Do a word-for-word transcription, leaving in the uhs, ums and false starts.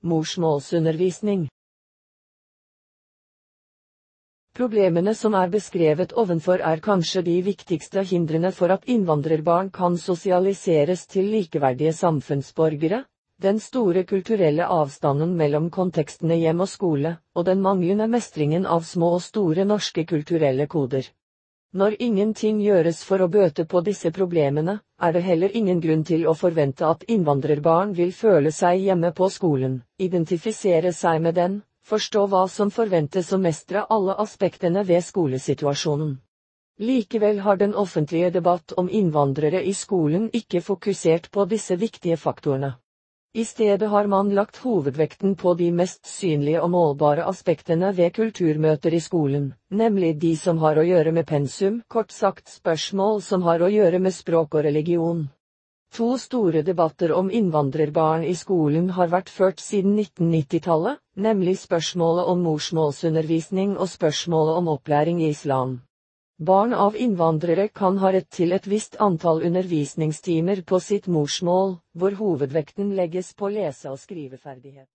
Morsmålsundervisning. Problemene som er beskrevet ovenfor er kanskje de viktigste hindrene for at innvandrerbarn kan sosialiseres til likeverdige samfunnsborgere, den store kulturelle avstanden mellom kontekstene hjem og skole, og den manglende mestringen av små og store norske kulturelle koder. Når ingenting gjøres for å bøte på disse problemene, er det heller ingen grunn til å forvente at innvandrerbarn vil føle seg hjemme på skolen, identifisere seg med den, forstå hva som forventes og mestre alle aspektene ved skolesituasjonen. Likevel har den offentlige debatt om innvandrere i skolen ikke fokusert på disse viktige faktorene. I stedet har man lagt hovedvekten på de mest synlige og målbare aspektene ved kulturmøter i skolen, nemlig de som har å gjøre med pensum, kort sagt spørsmål som har å gjøre med språk og religion. To store debatter om innvandrerbarn i skolen har vært ført siden nitten nittitallet, nemlig spørsmålet om morsmålsundervisning og spørsmålet om opplæring i islam. Barn av innvandrere kan ha rett til et visst antall undervisningstimer på sitt morsmål, hvor hovedvekten legges på lese- og skriveferdighet.